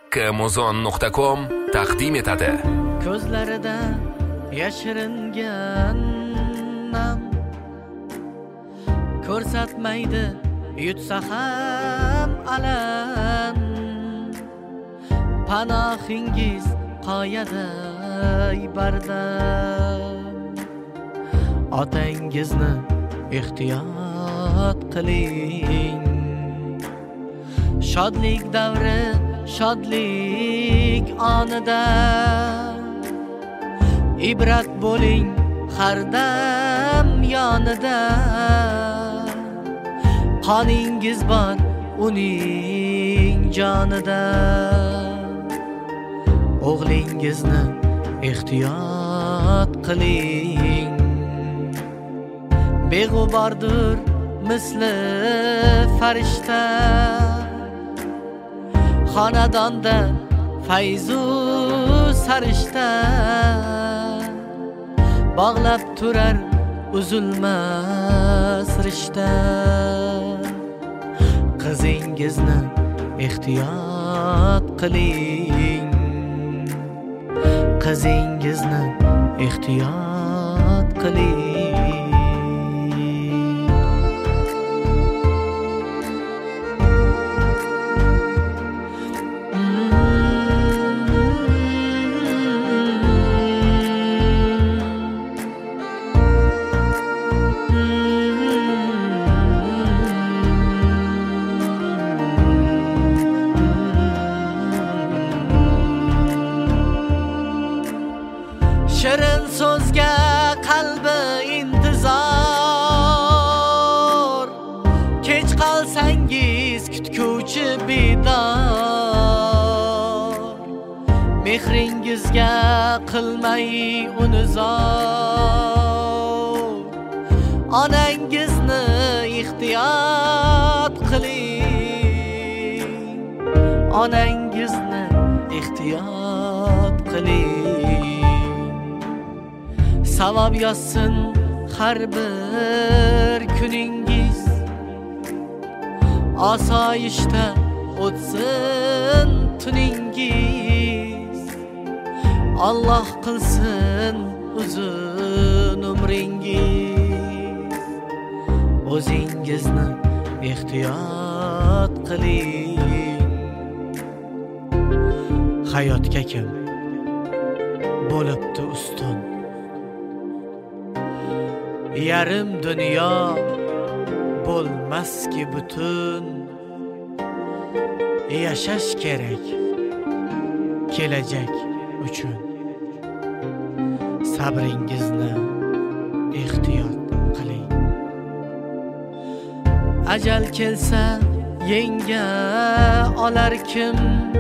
kmozon.com taqdim etadi. Ko'zlarida yashiringan nam ko'rsatmaydi, yutsa ham alam. Panohingiz qoyaday bardam. Otangizni ehtiyot qiling. Shodlik davri, shodlik onida ibrat bo'ling har dam yonida. Qoningiz bor uning jonida. O'g'lingizni ehtiyot qiling. Beg'ubordir misli farishta. Xonadonda fayzu sarishta. Bog'lab turar uzulmas rishta. Qizingizni ehtiyot qiling. Qizingizni ehtiyot qiling. Shirin so'zga qalbi intizor. Kech qolsangiz kutguvchi bedor. Mehringizga qilmay uni zor. Onangizni ehtiyot qiling. Onangizni ehtiyot qiling. Savob yozsin har bir kuningiz. Osoyishta o'tsin tuningiz. Alloh qilsin uzun umringiz. O'zingizni ehtiyot qiling. Hayotga kim bo'libdi ustun? Yarim dunyo bo'lmaski butun. Yashash kerak kelajak uchun. Sabringizni ehtiyot qiling. Ajal kelsa yenga olar kim?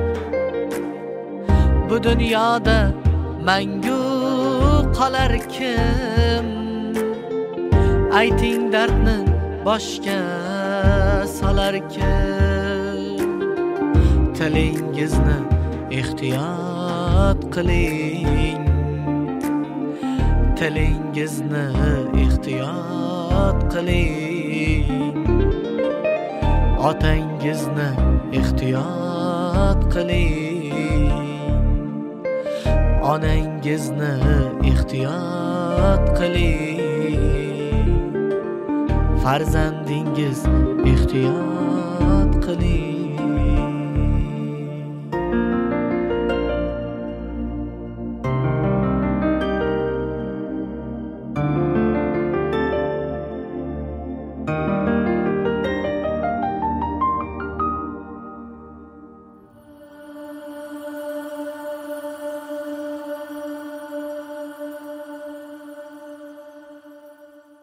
Bu dunyoda mangu qolar kim? Ayting dardni boshga solar kim? Tilingizni ehtiyot qiling. Tilingizni ehtiyot qiling. Otangizni ehtiyot qiling. Onangizni ehtiyot qiling. Farzandingiz ehtiyot qiling.